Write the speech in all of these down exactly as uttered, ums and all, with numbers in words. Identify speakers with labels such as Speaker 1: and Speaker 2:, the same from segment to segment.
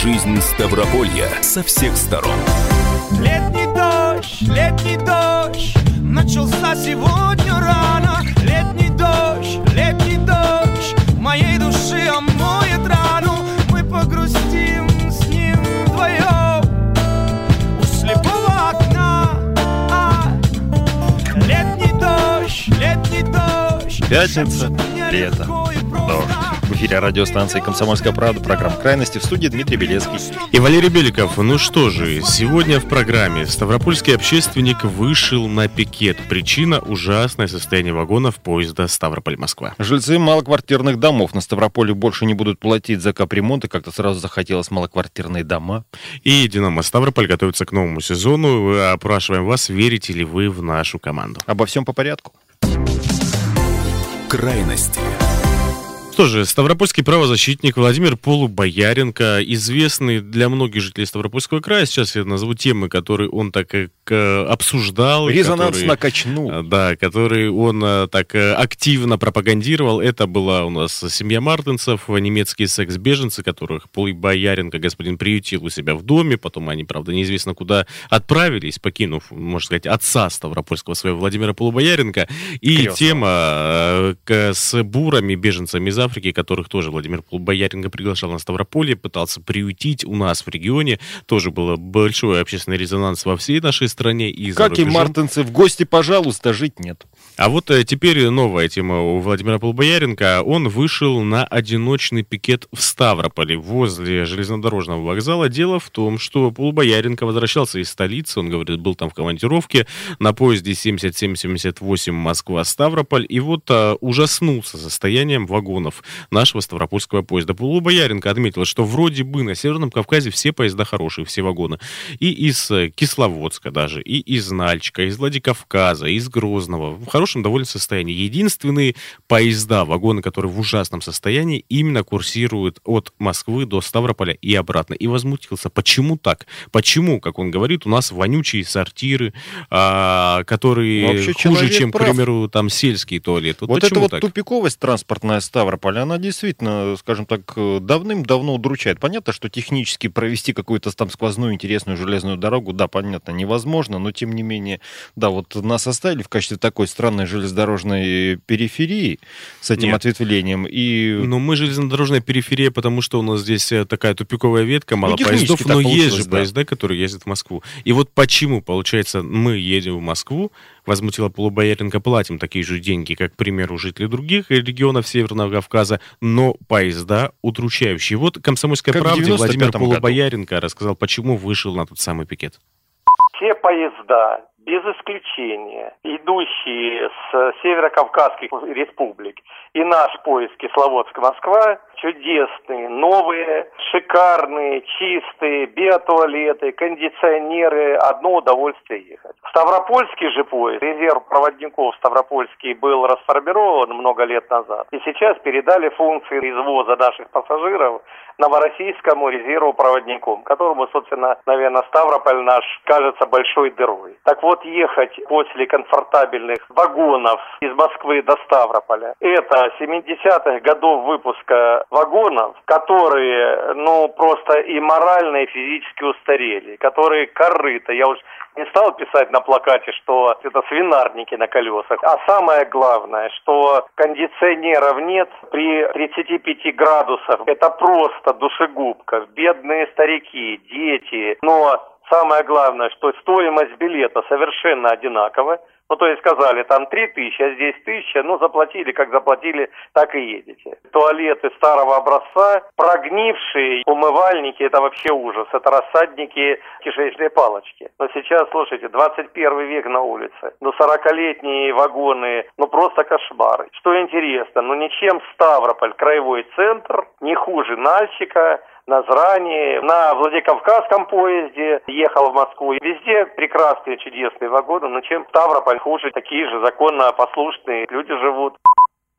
Speaker 1: Жизнь Ставрополья со всех сторон.
Speaker 2: Летний дождь, летний дождь начался сегодня рано. Летний дождь, летний дождь моей души омоет рану. Мы погрустим с ним вдвоем у слепого окна. А, летний дождь, летний дождь.
Speaker 3: Пятница, лето, дождь. В эфире радиостанции «Комсомольская правда», программа «Крайности», в студии Дмитрий Белецкий.
Speaker 4: И Валерий Беликов. Ну что же, сегодня в программе ставропольский общественник вышел на пикет. Причина – ужасное состояние вагонов поезда Ставрополь-Москва.
Speaker 3: Жильцы малоквартирных домов на Ставрополе больше не будут платить за капремонт, и как-то сразу захотелось малоквартирные дома.
Speaker 4: И «Динамо Ставрополь» готовится к новому сезону. Опрашиваем вас, верите ли вы в нашу команду.
Speaker 3: Обо всем по порядку.
Speaker 1: Крайности.
Speaker 4: Что же, ставропольский правозащитник Владимир Полубояренко, известный для многих жителей Ставропольского края, сейчас я назову темы, которые он так как обсуждал.
Speaker 3: Резонансно качнул.
Speaker 4: Да, который он так активно пропагандировал. Это была у нас семья Мартинцев, немецкие секс-беженцы, которых Полубояренко господин приютил у себя в доме. Потом они, правда, неизвестно куда отправились, покинув, можно сказать, отца ставропольского своего Владимира Полубояренко. И
Speaker 3: Крестного.
Speaker 4: Тема с бурами, беженцами из Африки, которых тоже Владимир Полубояренко приглашал на Ставрополье, пытался приютить у нас в регионе. Тоже был большой общественный резонанс во всей нашей стране. И
Speaker 3: как и мартинцы, в гости, пожалуйста, жить нет.
Speaker 4: А вот теперь новая тема у Владимира Полубояренко. Он вышел на одиночный пикет в Ставрополе возле железнодорожного вокзала. Дело в том, что Полубояренко возвращался из столицы, он говорит, был там в командировке на поезде семьдесят семь семьдесят восемь Москва-Ставрополь, и вот а, ужаснулся состоянием вагонов нашего ставропольского поезда. Полубояренко отметил, что вроде бы на Северном Кавказе все поезда хорошие, все вагоны. И из Кисловодска даже, и из Нальчика, из Владикавказа, из Грозного. В хорошем довольно состоянии. Единственные поезда, вагоны, которые в ужасном состоянии, именно курсируют от Москвы до Ставрополя и обратно. И возмутился. Почему так? Почему, как он говорит, у нас вонючие сортиры, а, которые
Speaker 3: вообще
Speaker 4: хуже, чем,
Speaker 3: прав.
Speaker 4: к примеру, там сельский туалет. Вот,
Speaker 3: вот эта вот
Speaker 4: так?
Speaker 3: тупиковость транспортная Ставрополя, она действительно, скажем так, давным-давно удручает. Понятно, что технически провести какую-то там сквозную интересную железную дорогу, да, понятно, невозможно, но тем не менее, да, вот нас оставили в качестве такой странной железнодорожной периферии с этим Нет. ответвлением. И...
Speaker 4: Ну, мы железнодорожная периферия, потому что у нас здесь такая тупиковая ветка, мало ну, поездов, но есть же да. поезда, которые ездят в Москву. И вот почему, получается, мы едем в Москву, возмутила Полубояренко, платим такие же деньги, как, к примеру, жители других регионов Северного Кавказа, но поезда удручающие. Вот «Комсомольская правда» Владимир Полубояренко рассказал, почему вышел на тот самый пикет.
Speaker 5: Все поезда, без исключения, идущие с северокавказских республик, и наш поезд Кисловодск-Москва, чудесные, новые, шикарные, чистые, биотуалеты, кондиционеры, одно удовольствие ехать. Ставропольский же поезд, резерв проводников Ставропольский был расформирован много лет назад, и сейчас передали функции извоза наших пассажиров Новороссийскому резерву проводникам, которому, собственно, наверное, Ставрополь наш кажется большой дырой. Так вот, ехать после комфортабельных вагонов из Москвы до Ставрополя, это семидесятых годов выпуска вагонов, которые, ну, просто и морально, и физически устарели, которые корыто, я уж не стал писать на плакате, что это свинарники на колесах. А самое главное, что кондиционеров нет при тридцати пяти градусах. Это просто душегубка. Бедные старики, дети. Но самое главное, что стоимость билета совершенно одинакова. Ну, то есть сказали, там три тысячи, а здесь тысяча, ну, заплатили, как заплатили, так и едете. Туалеты старого образца, прогнившие умывальники, это вообще ужас. Это рассадники кишечной палочки. Но сейчас, слушайте, двадцать первый век на улице. Ну, сорокалетние вагоны, ну, просто кошмары. Что интересно, ну, ничем Ставрополь, краевой центр, не хуже Нальчика, Назрани, на Владикавказском поезде ехал в Москву. И везде прекрасные, чудесные вагоны, но чем Ставрополь хуже, такие же законно послушные люди живут.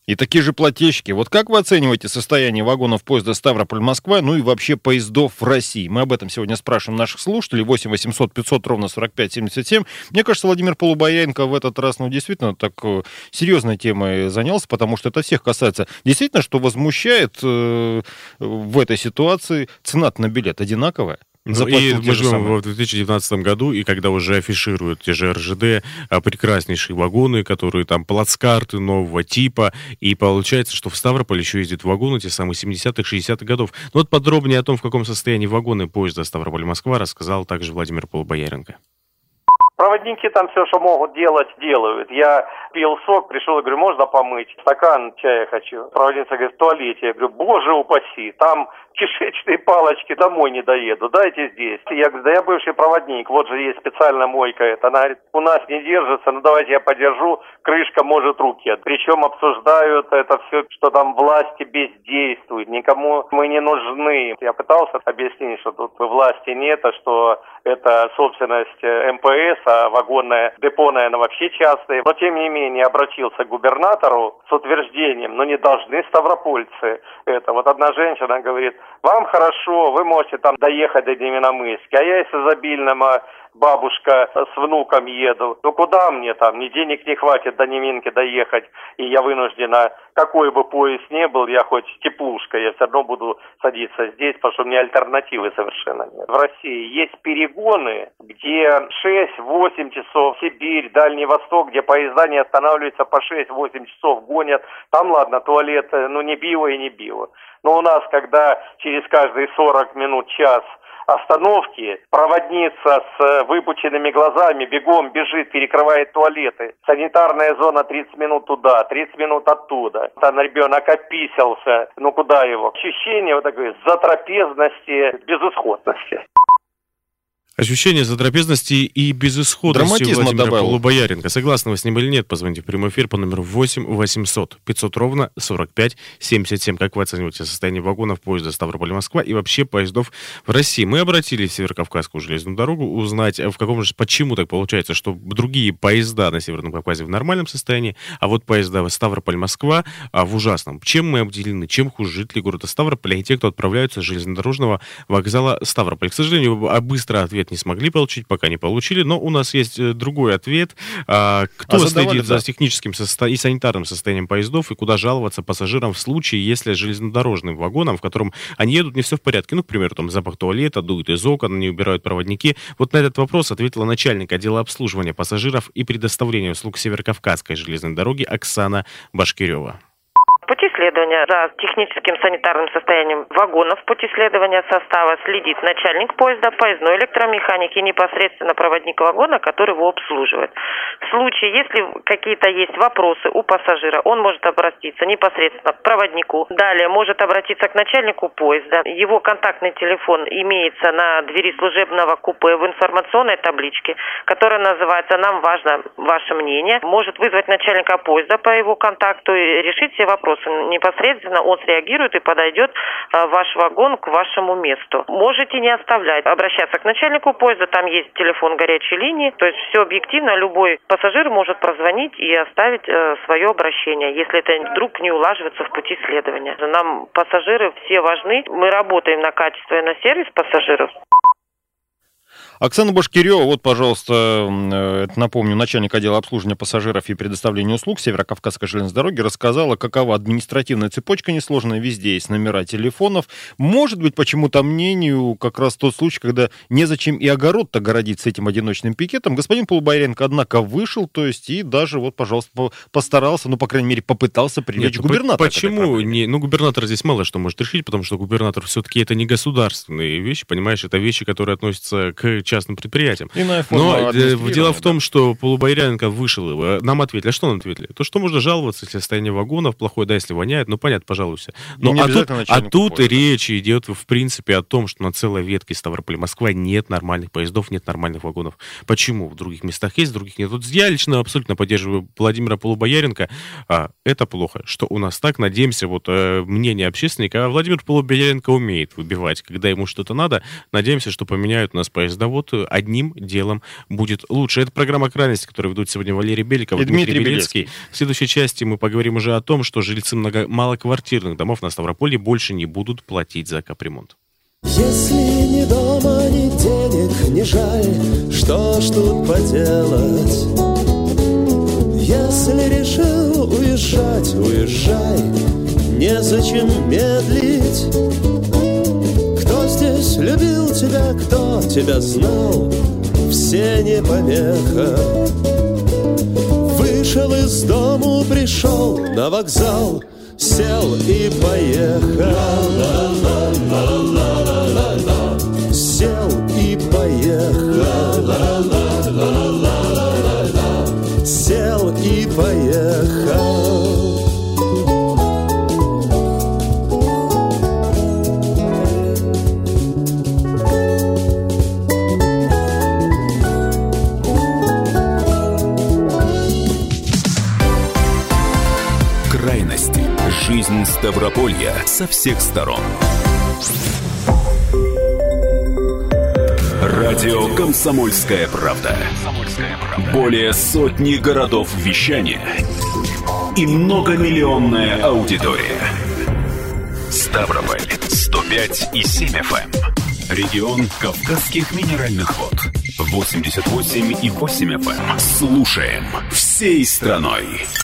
Speaker 3: И такие же плательщики. Вот как вы оцениваете состояние вагонов поезда Ставрополь-Москва, ну и вообще поездов в России? Мы об этом сегодня спрашиваем наших слушателей. восемь восемьсот пятьсот ровно сорок пять семьдесят семь. Мне кажется, Владимир Полубояренко в этот раз, ну, действительно, так серьезной темой занялся, потому что это всех касается. Действительно, что возмущает э, в этой ситуации, цена-то на билет одинаковая.
Speaker 4: Ну, и мы живем в две тысячи девятнадцатом году, и когда уже афишируют те же эр жэ дэ прекраснейшие вагоны, которые там плацкарты нового типа, и получается, что в Ставрополь еще ездят вагоны те самые семидесятых, шестидесятых годов. Ну вот подробнее о том, в каком состоянии вагоны поезда Ставрополь-Москва, рассказал также Владимир Полубояренко.
Speaker 5: Проводники там все, что могут делать, делают. Я пил сок, пришел и говорю, можно помыть? Стакан чая хочу. Проводница говорит, в туалете. Я говорю, боже упаси, там кишечные палочки, домой не доеду, дайте здесь. Я говорю, да я бывший проводник, вот же есть специальная мойка. Это. Она говорит, у нас не держится, ну давайте я подержу, крышка может руки. Причем обсуждают это все, что там власти бездействуют, никому мы не нужны. Я пытался объяснить, что тут власти нет, а что это собственность эм пэ эс, а вагонное депо, наверное, вообще частное. Но, тем не менее, обратился к губернатору с утверждением, но не должны ставропольцы это. Вот одна женщина говорит, вам хорошо, вы можете там доехать до Невиномысска, а я из изобильного бабушка с внуком еду. Ну куда мне там? Ни денег не хватит до Невинки доехать. И я вынуждена, какой бы поезд ни был, я хоть теплушка, я все равно буду садиться здесь, потому что у меня альтернативы совершенно нет. В России есть перегоны, где шесть-восемь часов, Сибирь, Дальний Восток, где поезда не останавливаются по шесть-восемь часов, гонят. Там, ладно, туалет, ну не био и не био. Но у нас, когда через каждые сорок минут, час остановки, проводница с выпученными глазами бегом бежит, перекрывает туалеты. Санитарная зона тридцать минут туда, тридцать минут оттуда. Там ребенок описался, ну куда его? Ощущение вот такой затрапезности, безысходности.
Speaker 4: Ощущение затрапезности и безысходности Владимира
Speaker 3: добавил.
Speaker 4: Полубояренко. Согласны вы с ним или нет? Позвоните в прямой эфир по номеру восемь восемьсот пятьсот ровно сорок пять семьдесят семь. Как вы оцениваете состояние вагонов поезда Ставрополь-Москва и вообще поездов в России? Мы обратились в Северокавказскую железную дорогу узнать, в каком же, почему так получается, что другие поезда на Северном Кавказе в нормальном состоянии, а вот поезда в Ставрополь-Москва а, в ужасном. Чем мы обделены? Чем хуже жители города Ставрополя и те, кто отправляются с железнодорожного вокзала Ставрополь? К сожалению, быстро ответ не смогли получить, пока не получили, но у нас есть другой ответ. Кто а следит за да. техническим состо... и санитарным состоянием поездов и куда жаловаться пассажирам в случае, если железнодорожным вагоном, в котором они едут, не все в порядке. Ну, к примеру, там запах туалета, дует из окон, не убирают проводники. Вот на этот вопрос ответила начальник отдела обслуживания пассажиров и предоставления услуг Северокавказской железной дороги Оксана Башкирева.
Speaker 6: В пути следования за техническим санитарным состоянием вагонов, в пути следования состава следит начальник поезда, поездной электромеханик и непосредственно проводник вагона, который его обслуживает. В случае, если какие-то есть вопросы у пассажира, он может обратиться непосредственно к проводнику. Далее может обратиться к начальнику поезда. Его контактный телефон имеется на двери служебного купе в информационной табличке, которая называется «Нам важно ваше мнение». Может вызвать начальника поезда по его контакту и решить все вопросы. Непосредственно он среагирует и подойдет в ваш вагон к вашему месту. Можете не оставлять, обращаться к начальнику поезда, там есть телефон горячей линии, то есть все объективно, любой пассажир может прозвонить и оставить э, свое обращение, если это вдруг не улаживается в пути следования. Нам пассажиры все важны, мы работаем на качество и на сервис пассажиров.
Speaker 3: Оксана Башкирева, вот, пожалуйста, напомню, начальник отдела обслуживания пассажиров и предоставления услуг Северокавказской железной дороги, рассказала, какова административная цепочка несложная, везде есть номера телефонов. Может быть, почему-то мнению, как раз тот случай, когда незачем и огород-то городить с этим одиночным пикетом. Господин Полубояренко, однако, вышел, то есть, и даже, вот, пожалуйста, постарался, ну, по крайней мере, попытался привлечь
Speaker 4: Нет,
Speaker 3: губернатора.
Speaker 4: Почему? Не, ну, губернатор здесь мало что может решить, потому что губернатор все-таки это не государственные вещи, понимаешь, это вещи, которые относятся к частным предприятиям. Но дело в том, да. что Полубояренко вышел, нам ответили. А что нам ответили? То, что можно жаловаться, если состояние вагонов плохое, да, если воняет, ну, понятно, пожалуйся. Но, а тут, а тут речь идет, в принципе, о том, что на целой ветке Ставрополь-Москва нет нормальных поездов, нет нормальных вагонов. Почему? В других местах есть, в других нет. Вот я лично абсолютно поддерживаю Владимира Полубояренко. А, это плохо, что у нас так. Надеемся, вот мнение общественника. А Владимир Полубояренко умеет выбивать, когда ему что-то надо. Надеемся, что поменяют у нас поездовод. вот одним делом будет лучше. Это программа «Крайности», которую ведут сегодня Валерий Беликов и
Speaker 3: Дмитрий,
Speaker 4: Дмитрий
Speaker 3: Белецкий.
Speaker 4: Белецкий. В следующей части мы поговорим уже о том, что жильцы много- малоквартирных домов на Ставрополье больше не будут платить за капремонт.
Speaker 7: Если ни дома, ни денег не жаль, что ж тут поделать? Если решил уезжать, уезжай, незачем медлить. Кто здесь любил тебя, кто тебя знал, все не помеха. Вышел из дому, пришел на вокзал, сел и поехал. Сел и поехал. Сел и поехал.
Speaker 1: Крайности. Жизнь Ставрополья со всех сторон. Радио «Комсомольская правда». Более сотни городов вещания и многомиллионная аудитория. Ставрополь сто пять и семь эф эм. Регион Кавказских минеральных вод восемьдесят восемь и восемь эф эм. Слушаем всей страной.